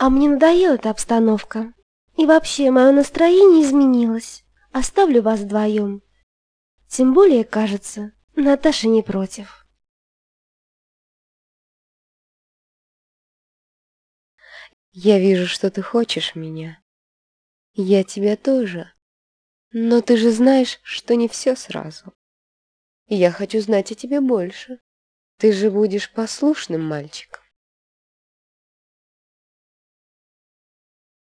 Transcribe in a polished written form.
А мне надоела эта обстановка. И вообще, мое настроение изменилось. Оставлю вас вдвоем. Тем более, кажется, Наташа не против. Я вижу, что ты хочешь меня. Я тебя тоже. Но ты же знаешь, что не все сразу. Я хочу знать о тебе больше. Ты же будешь послушным мальчиком.